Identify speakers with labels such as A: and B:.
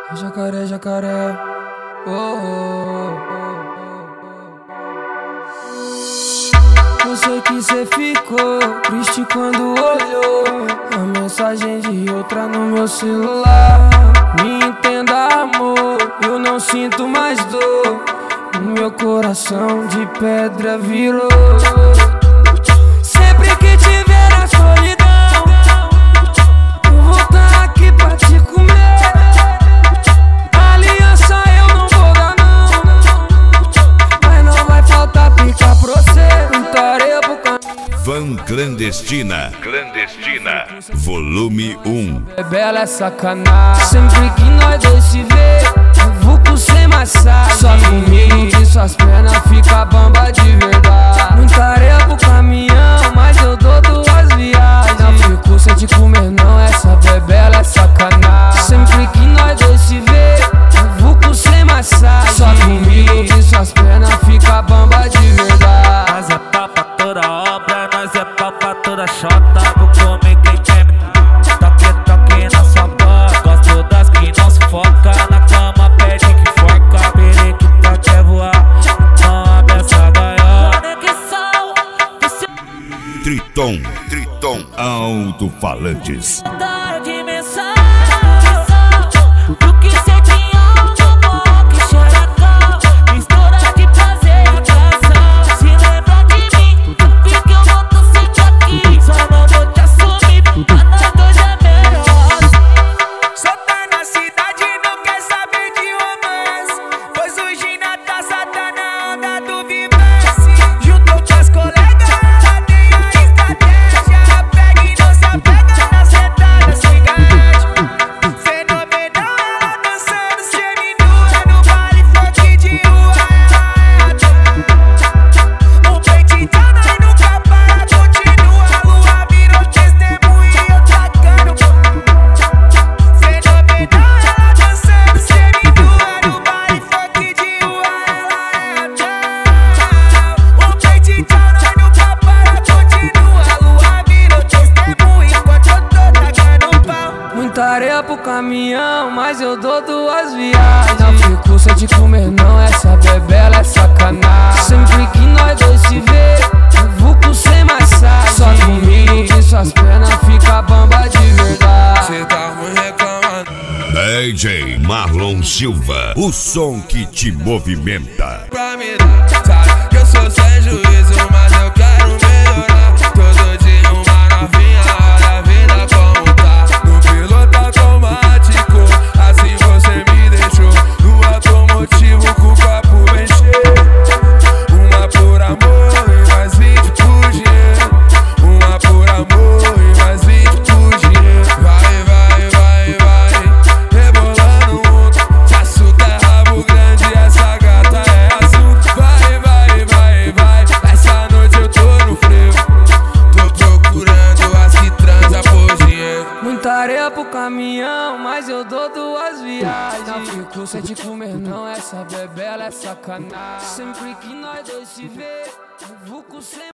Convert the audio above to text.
A: Jacaré, jacaré. Oh, oh, oh. Eu sei que cê ficou triste quando olhou a mensagem de outra no meu celular. Me entenda, amor, eu não sinto mais dor. O meu coração de pedra virou. Sempre que te ver na solidão, eu vou estar aqui pra te comer. Aliança eu não vou dar não, mas não vai faltar pica pra você. Juntarei pro caminho.
B: Van Clandestina, volume 1.
A: Bela é sacanagem. Sempre que nós dois se vê, eu vou com sem massagem. Só comigo que suas pernas fica bamba de verdade. Muita areia pro caminhão, mas eu dou duas viagens. Não fico sem te comer não, essa bebela é sacanagem. Sempre que nós dois se vê, eu vou com sem massagem. Só comigo que suas pernas fica bamba de verdade.
C: Nós é pau pra toda obra, nós é pau pra toda chota. Vou comer quem quer me toque na sua boca. Gosto das que não se foca, na cama pede que forca. Periquita quer voar, não abre essa gaiola. Conexão, você
B: Triton Alto-Falantes.
C: da dimensão. Do que cê tinha no bom, que chora cal. Mistura de prazer e atração. Se lembra de mim, porque eu não tô sempre aqui. Só não vou te assumir, pra nós dois é melhor. Só tá na cidade e não quer saber de romance, pois o Gina tá tá na onda do vivesse. Juntou com as colegas, ela tem a estratégia. Pega e não se apega na sentada sem gás. Fenomenal, ela dançando seminua no baile funk de rua. Um peititão, nós nunca para, continua. A lua virou testemunha e eu tacando. Fenomenal, ela dançando seminua no baile funk de rua. Um peititão, nós nunca para, continua. A lua virou testemunha enquanto eu tô tacando pau.
A: Muita areia pro caminhão, mas eu dou duas viagens. Não fico sem te comer não, essa bebela é sacanagem. Sempre que nós dois se vê, eu vou com sem massagem. Só comigo que suas pernas fica bamba de verdade.
D: Cê tá ruim reclamando.
B: DJ Marlon Silva, o som que te movimenta.
D: Pra me dar, sabe que eu sou sem juízo, mas eu quero melhorar. Todo dia uma novinha, olha a vida como tá. No piloto automático, assim você me deixou. No automotivo com o copo bem cheio. Uma por amor e mais 20 por dinheiro. Uma por amor e mais 20 por dinheiro. Vai, vai, vai, vai, rebolando muito. Se assunto é rabo grande, essa gata é azul. Vai, vai, vai, vai, essa noite eu tô no frevo. Tô procurando as que transam por dinheiro.
A: Muita areia pro caminhão, mas eu dou duas viagens. Não fico sem te comer não, essa bebela é sacanagem. Sempre que nós dois se vê, eu vou com sem